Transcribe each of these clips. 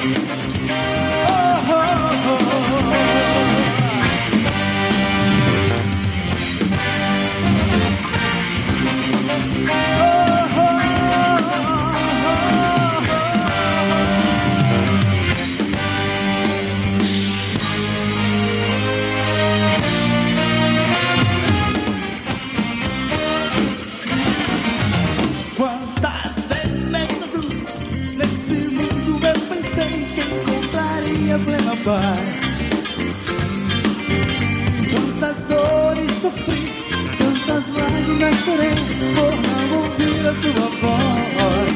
Quantas vezes, meu Jesus, nesse mundo eu pensei que encontraria plena paz. Quantas dores sofri, tantas lágrimas chorei por não ouvir a tua voz.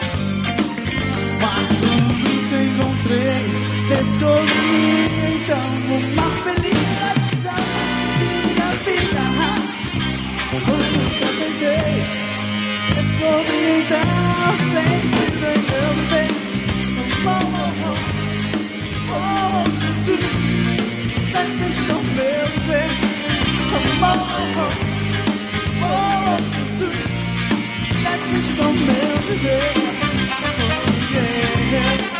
Mas quando te encontrei, descobri então uma felicidade jamais de minha vida. Quando te aceitei, descobri então sentido em meu viver. Oh, Jesus, dá sentido ao meu viver. Oh, Jesus, dá sentido ao meu viver. Oh, yeah.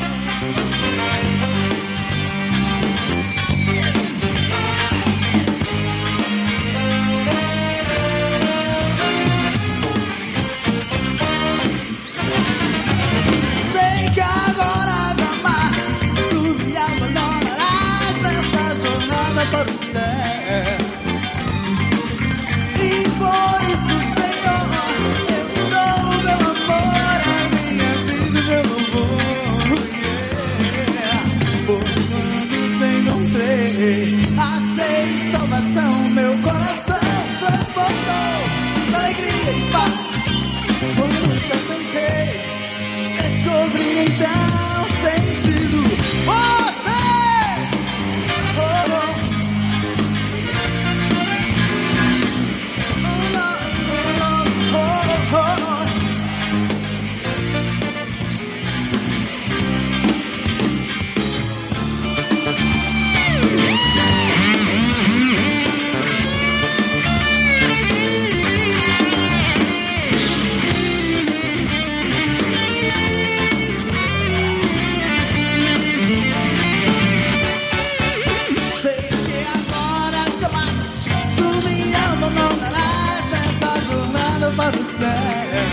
Para o céu. E por isso, Senhor, eu te dou meu amor, a minha vida e meu louvor. Yeah. Pois quando te encontrei, achei salvação, meu coração transportou pra alegria e paz. Quando te aceitei, descobri então sentido. Para o céu.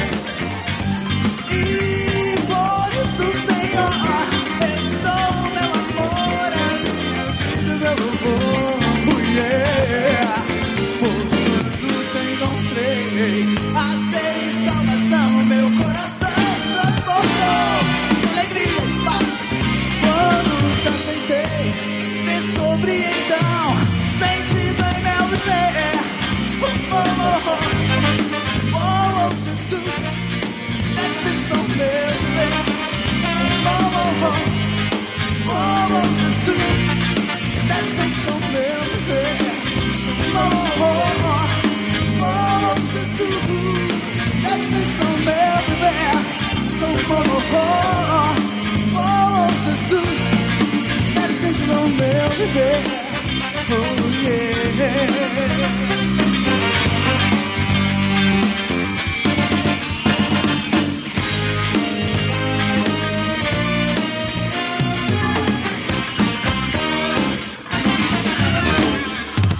E por isso, Senhor, eu te dou meu amor, a minha vida, meu louvor. Yeah. Pois quando te encontrei, achei salvação, meu coração transportou alegria e paz. Quando te aceitei, descobri então sentido em meu viver. Oh, oh, oh. Oh, Jesus, dá sentido ao meu viver. Oh, Jesus, dá sentido ao meu viver. Oh, Jesus, dá sentido ao meu viver. Oh, Jesus, dá sentido ao meu viver.